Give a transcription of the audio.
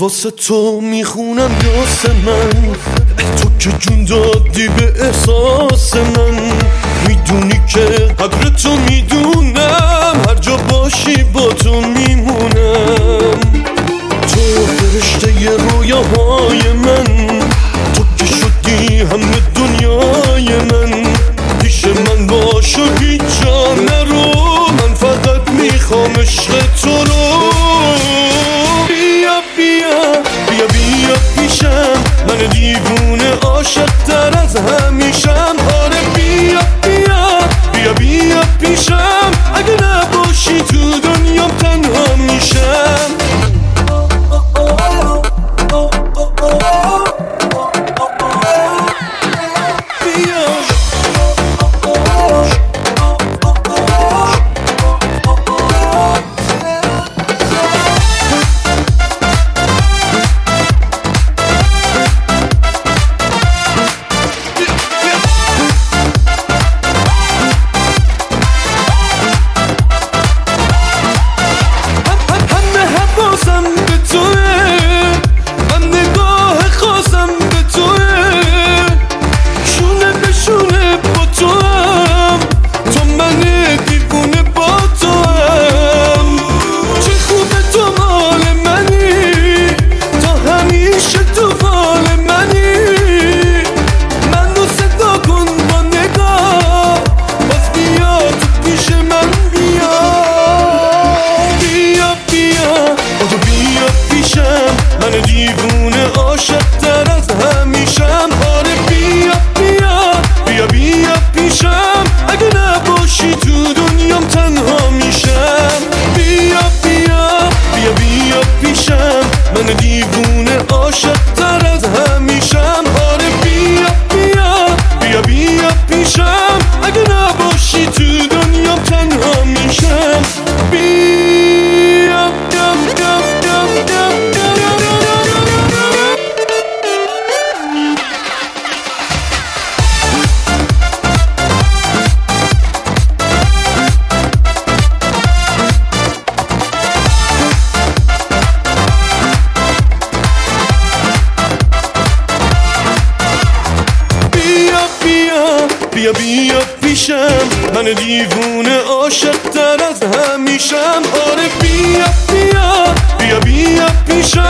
واسه تو میخونم یاس من، تو که جون دادی به احساس من. میدونی که قدر تو میدونم، هر جا باشی با تو میمونم. تو فرشته ی رویاهای من، تو که شدی همه دنیای من. پیش من باش و هیچ جا نرو، من فقط میخوام عشق تو رو. بیا بیا بیا بیا پیشم، من دیوونه عاشق تر از همیشم. آره بیا بیا بیا بیا پیشم، اگه نباشی تو دنیام تنها میشم. من دیوونه عاشق تر از همیشم. آره بیا بیا بیا بیا پیشم، اگه نباشی تو دنیام تنها میشم. بیا بیا بیا بیا پیشم، من دیوونه عاشق تر از همیشم. آره بیا بیا بیا بیا پیشم، اگه نباشی تو دنیام تنها میشم. بیا بیا بیا بیا بیا. بیا بیا پیشم، من دیوونه عاشق تر از همیشم. آره بیا بیا بیا بیا پیشم.